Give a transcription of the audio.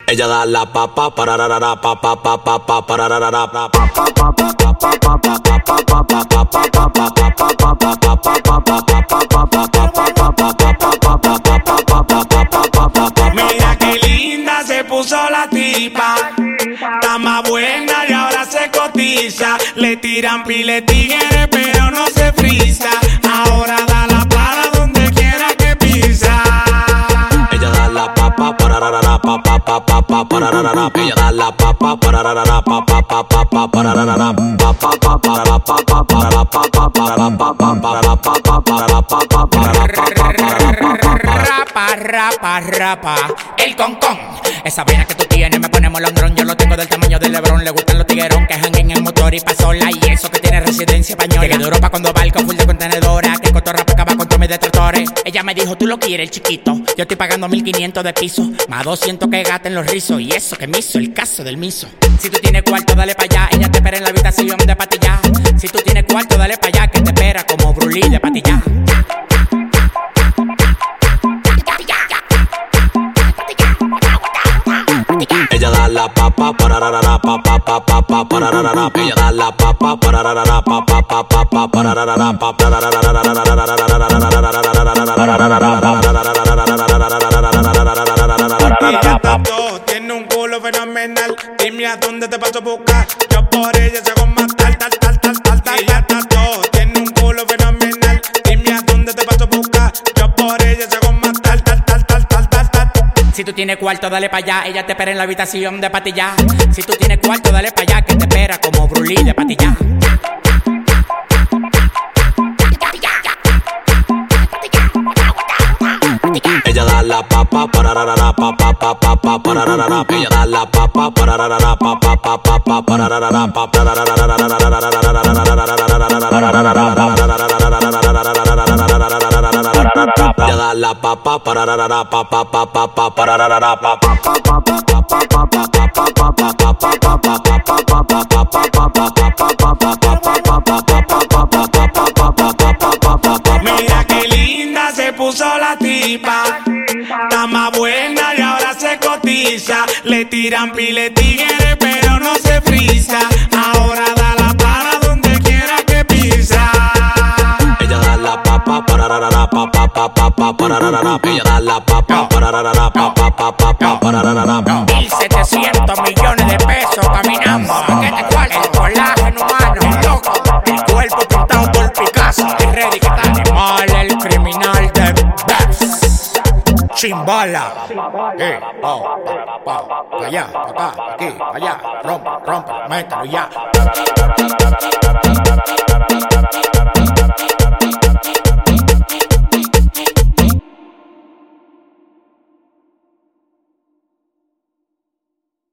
Ella da la papa para la pa pa pa pa pa para la pa pa pa pa pa mira qué linda se puso la tipa, está más buena y ahora se cotiza. Le tiran pile tigre pero no se frisa, ahora da la para donde quiera que pisa. Ella da la papa para la pa pa pa pa pa para la. Ella da la papa para la pa pa pa pa pa para la pa pa pa para la pa pa para la pa pa para la pa pa para la pa pa para la pa pa para la pa rapa, rapa, rapa, el concón. Esa vaina que tú tienes me pone molondrón. Yo lo tengo del tamaño del Lebrón. Le gustan los tiguerón que jangueen en el motor y pa' sola. Y eso que tiene residencia española. Llegué de Europa cuando barco full de contenedora. Que cotorra pa' acabar con todos mis detractores. Ella me dijo, tú lo quieres, el chiquito. Yo estoy pagando 1.500 de piso, más 200 que gaten los rizos. Y eso que me hizo el caso del miso. Si tú tienes cuarto, dale pa' allá. Ella te espera en la habitación de patilla. Si tú tienes cuarto, dale pa' allá. Que te espera como Brulí de patilla. Ella da la papa para la pa pa pa pa pa para la. Ella da la papa para la pa pa pa pa pa para la pa pa. Ella está todo, tiene un culo fenomenal. Dime a dónde te paso a buscar. Yo por ella se hago más tal. Ella está todo, tiene un culo fenomenal. Dime a dónde te paso a buscar. Yo por ella se hago más tal. Si tú tienes cuarto, dale pa' allá. Ella te espera en la habitación de patilla. Si tú tienes cuarto, dale pa' allá. Que te espera como Brulí de patilla. Ella da la papa para la pa pa pa pa pa para la. Ella da la papa para la pa pa pa pa pa para la pa. Ella da la papa para la pa pa pa pa pa para la pa pa pa pa pa mira qué linda se puso la tipa, está más buena y ahora se cotiza. Le tiran pile tigre pero no se frisa, ahora da la para donde quiera que pisa. Ella da la papa para la pa pa pa pa para la. Ella da la papa para la pa pa pa pa para la. 1.700 millones de pesos caminando. ¿Qué te cuarto? El colágeno humano, el loco. El cuerpo pintado por Picasso. El ready que está animal, el criminal de Babs. Chimbala. Pa' allá, pa' acá, pa' aquí, pa' allá. Rompe, mételo ya.